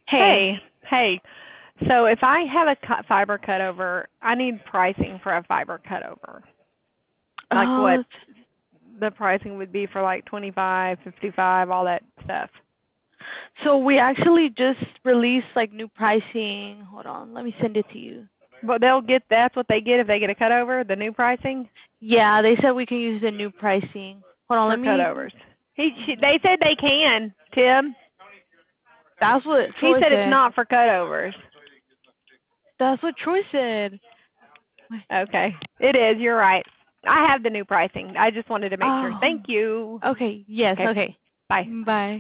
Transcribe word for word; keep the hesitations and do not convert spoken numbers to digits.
Hey. Hey, hey. So if I have a cut, fiber cutover, I need pricing for a fiber cutover. Like what Uh, the pricing would be for like twenty-five, fifty-five, all that stuff. so we actually just released like new pricing. Hold on, let me send it to you. But they'll get that's what they get if they get a cutover, the new pricing Yeah, they said we can use the new pricing. Hold on, for let me. cutovers. He, she, Mhm. they said they can, Tim. That's what He Troy said it's said. not for cutovers. That's what Troy said. Okay, it is. You're right. I have the new pricing. I just wanted to make sure. Oh, Thank you. okay. Yes. Okay, Okay. bye. Bye.